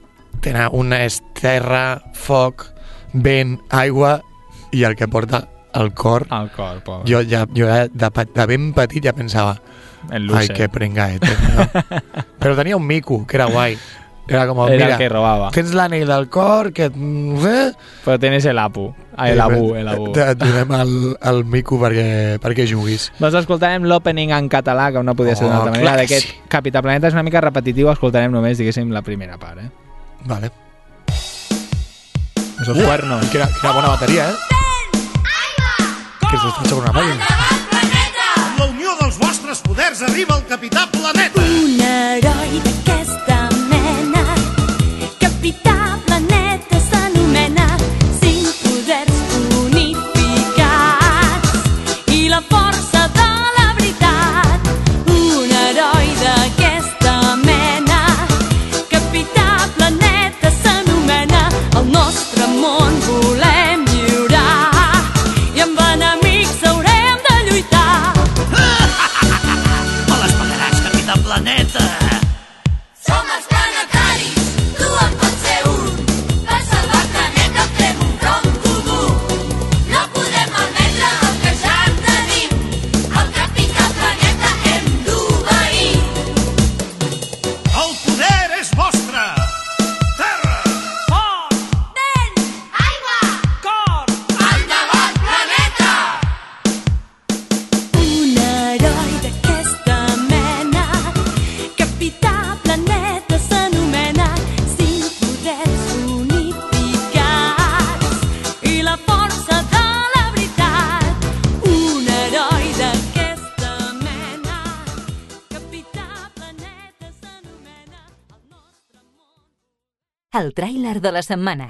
tenen una terra, foc, vent, aigua, i el que porta el cor. El cor, pobre. Jo de ben petit ja pensava ai, que pringaet. Però tenia un mico, que era guai. Era com, era mira, el que robava. Tens l'anell del cor, que... Però tens el apu. El abu. Et donem el mico perquè juguis. Doncs escoltarem l'opening en català, que no podia ser d'una altra manera. D'aquest Capità Planeta és una mica repetitiu, escoltarem només, diguéssim, la primera part. Vale. Esos cuernos. Quina bona bateria, Que s'està sobre una màquina. Amb la unió dels vostres poders arriba el Capità Planeta. Un heroi d'aquesta mena, Capità Planeta s'anomena, 5 poders unificats i la força de la veritat. Un heroi d'aquesta mena, Capità Planeta s'anomena, el nostre món volem lliurar i amb enemics haurem de lluitar. Me les pagaràs, Capità Planeta. Som els planetaris, tu en pots ser un. Per salvar el planeta fem un front comú. No podem malmetre el que ja tenim. El Capità Planeta hem d'obeir. El poder és vostre. Terra, Foc, vent, aigua, cor. endavant planeta. Un heroi d'aquesta mena, Capità Planeta s'anomena, 5 poders unificats i la força de la veritat. Un heroi d'aquesta mena, Capità Planeta s'anomena, el nostre món. El tràiler de la setmana.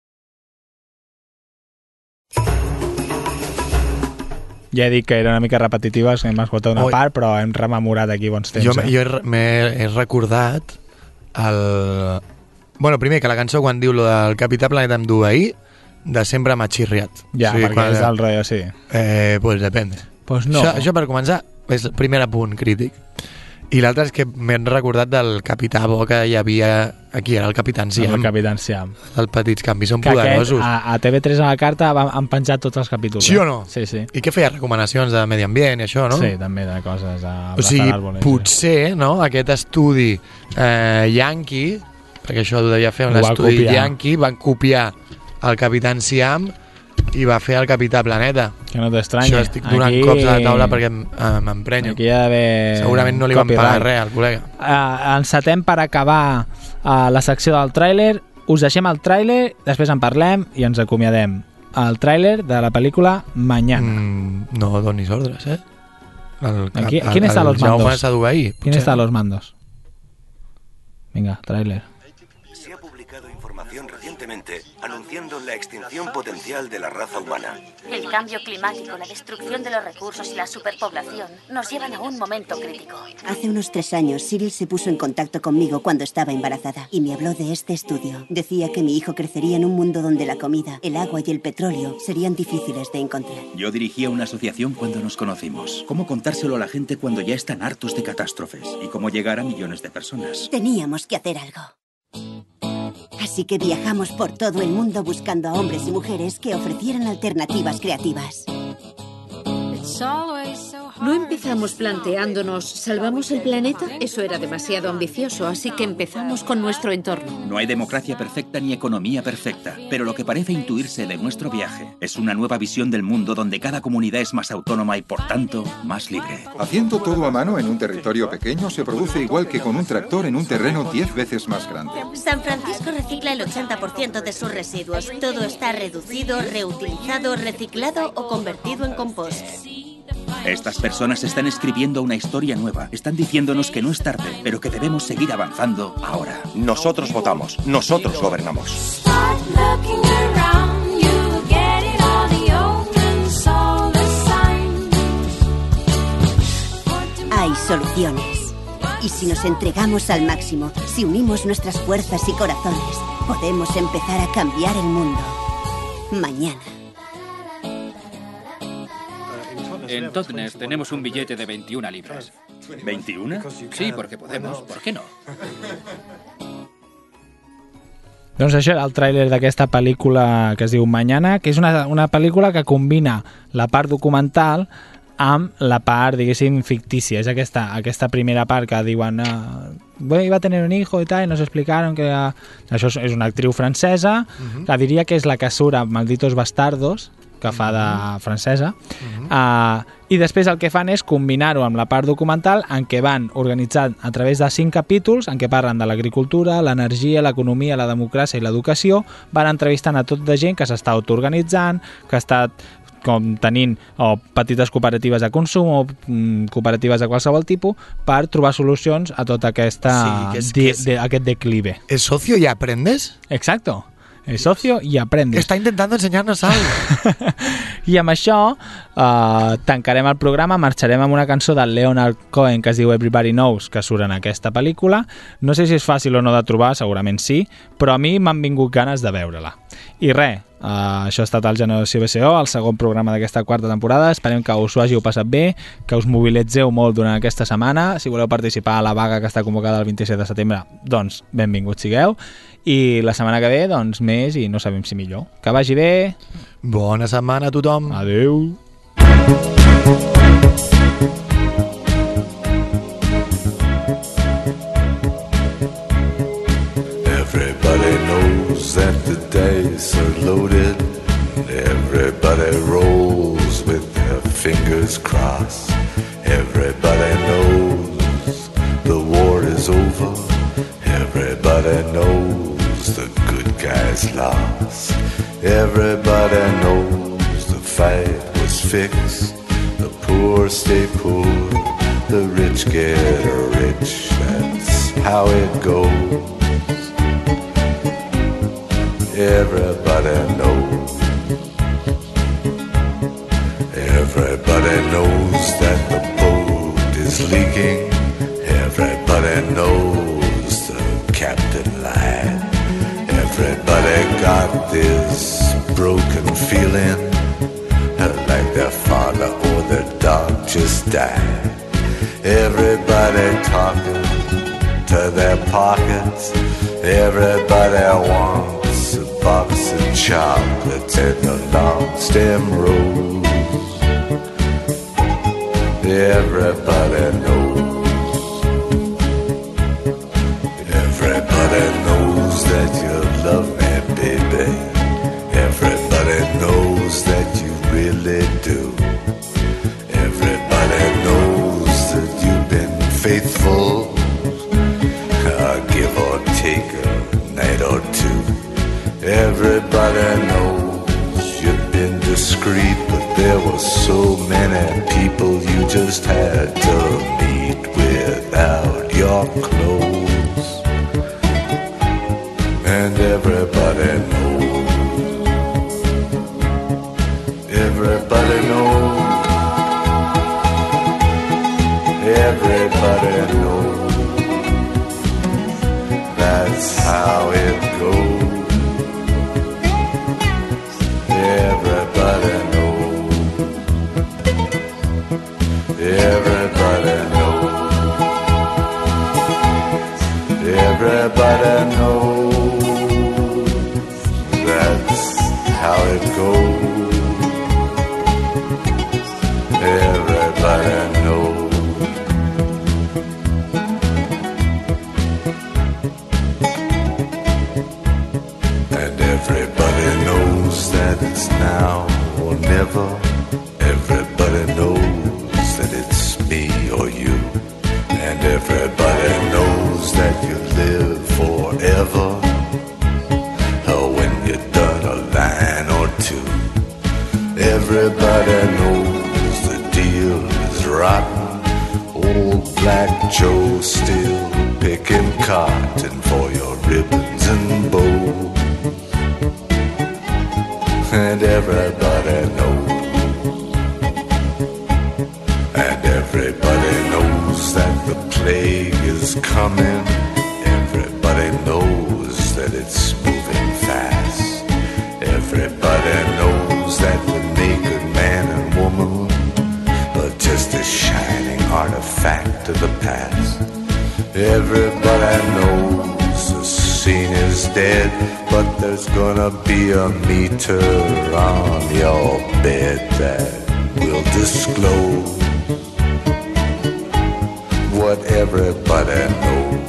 Ja he dit que era una mica repetitiva, que hem escoltat una Oi. part, però hem rememorat aquí bons temps. Jo he recordat el... Bueno, primer que la cançó quan diu lo del Capità Planeta em du ahir, de sempre m'ha xirriat. Ja, perquè és el rotllo, sí. Pues depende. Pues no. Això per començar és el primer apunt crític. I l'altre és que m'he recordat del Capità Bo que hi havia aquí, era el Capità Enciam. El Capità Enciam. Els petits canvis són Que poderosos. a TV3 a la carta han penjat tots els capítols. Sí o no? Sí, sí. I què feia? Recomanacions de medi ambient i això, no? Sí, també de coses. O sigui, potser, no?, aquest estudi yanqui, perquè això ho devia fer un estudi yanqui, van copiar el Capità Enciam i va fer el Capità Planeta. Que no t'estranya. Això estic donant cops a la taula perquè m'emprenyo. Aquí hi ha d'haver... Segurament no li van pagar res al col·lega. Encetem per acabar la secció del tràiler. Us deixem el tràiler, després en parlem i ens acomiadem. El tràiler de la pel·lícula Mañana. No donis ordres, ¿Quién está a los mandos? ¿Quién está a los mandos? Venga, tràiler. Se ha publicado información recientemente anunciando la extinción potencial de la raza humana. El cambio climático, la destrucción de los recursos y la superpoblación nos llevan a un momento crítico. Hace unos 3 años, Cyril se puso en contacto conmigo cuando estaba embarazada y me habló de este estudio. Decía que mi hijo crecería en un mundo donde la comida, el agua y el petróleo serían difíciles de encontrar. Yo dirigía una asociación cuando nos conocimos. ¿Cómo contárselo a la gente cuando ya están hartos de catástrofes? ¿Y cómo llegar a millones de personas? Teníamos que hacer algo. Así que viajamos por todo el mundo buscando a hombres y mujeres que ofrecieran alternativas creativas. No empezamos planteándonos, ¿salvamos el planeta? Eso era demasiado ambicioso, así que empezamos con nuestro entorno. No hay democracia perfecta ni economía perfecta, pero lo que parece intuirse de nuestro viaje es una nueva visión del mundo donde cada comunidad es más autónoma y, por tanto, más libre. Haciendo todo a mano en un territorio pequeño se produce igual que con un tractor en un terreno 10 veces más grande. San Francisco recicla el 80% de sus residuos. Todo está reducido, reutilizado, reciclado o convertido en compost. Estas personas están escribiendo una historia nueva. Están diciéndonos que no es tarde, pero que debemos seguir avanzando ahora. Nosotros votamos, nosotros gobernamos. Hay soluciones. Y si nos entregamos al máximo, si unimos nuestras fuerzas y corazones, podemos empezar a cambiar el mundo. Mañana. En Totnes tenemos un billete de 21 libras. ¿21? Sí, porque podemos. ¿Por qué no? Doncs això era el tràiler d'aquesta pel·lícula que es diu Mañana, que és una pel·lícula que combina la part documental amb la part, diguéssim, fictícia. És aquesta primera part que diuen iba a tener un hijo y tal, y nos explicaron que això és una actriu francesa, que diria que és la que surt a Malditos Bastardos, que fa de francesa, i després el que fan és combinar-ho amb la part documental en què van organitzant a través de 5 capítols en què parlen de l'agricultura, l'energia, l'economia, la democràcia i l'educació, van entrevistant a tot de gent que s'està autoorganitzant, que ha estat com tenint petites cooperatives de consum o cooperatives de qualsevol tipus per trobar solucions a tot aquest declive. ¿Es socio y aprendes? Exacto. Es socio y aprendes. Está intentando enseñarnos algo. I amb això tancarem el programa, marxarem amb una cançó de Leonard Cohen que es diu Everybody Knows, que surt en aquesta pel·lícula. No sé si és fàcil o no de trobar, segurament sí, però a mi m'han vingut ganes de veure-la. I res, això ha estat el Generació BSO, el segon programa d'aquesta quarta temporada. Esperem que us ho hàgiu passat bé, que us mobilitzeu molt durant aquesta setmana. Si voleu participar a la vaga que està convocada el 27 de setembre, doncs benvinguts sigueu. I la setmana que ve, doncs més i no sabem si millor. Que vagi bé. Bona setmana a tothom. Adeu. Everybody knows that the dice are loaded. Everybody rolls with their fingers crossed. Everybody knows the war is over. Everybody knows the good guys lost. Everybody knows the fight was fixed. The poor stay poor, the rich get rich. That's how it goes. Everybody knows. Everybody knows that the boat is leaking. Everybody knows the captain lied. Everybody got this broken feeling like their father or their dog just died. Everybody talking to their pockets. Everybody wants a box of chocolates and a long stem rose. Everybody knows. Everybody knows that you love me, baby. Everybody knows that you really do. Everybody knows that you've been faithful, give or take a night or two. Everybody knows you've been discreet, but there were so many people you just had to meet without your clothes. And everybody knows. Everybody knows. Everybody knows. That's how it goes. Everybody knows. Everybody knows. Everybody knows. That's how it goes. Everybody knows. And everybody knows that it's now or never. Everybody knows that it's me or you. And everybody knows that you live forever. Or when you're done a line or two. Everybody knows the deal is rotten. Old Black Joe still picking cotton for your ribbons and bows. And everybody knows. And everybody knows that the plague is coming. Everybody knows that it's moving fast. Everybody knows that the naked man and woman are just a shining artifact of the past. Everybody knows the seen is dead, but there's gonna be a meter on your bed that will disclose what everybody knows.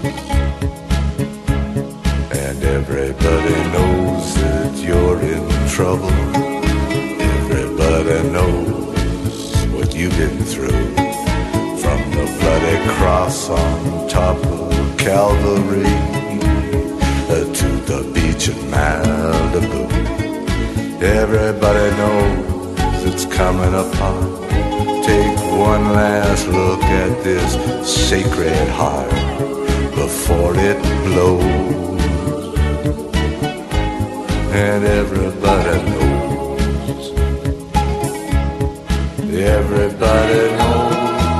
And everybody knows that you're in trouble. Everybody knows what you've been through. From the bloody cross on top of Calvary to the beach in Malibu. Everybody knows it's coming upon. Take one last look at this sacred heart before it blows. And everybody knows. Everybody knows.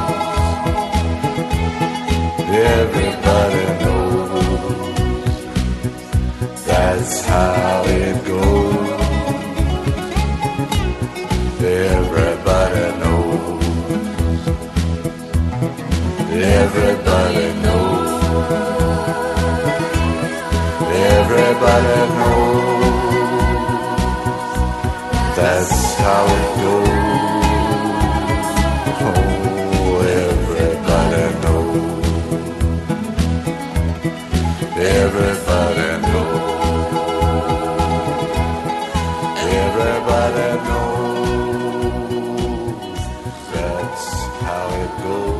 Everybody knows. That's how it goes. Everybody knows. Everybody knows. Everybody knows. That's how it goes. Oh, everybody knows. Everybody knows. Everybody knows. That's how it goes.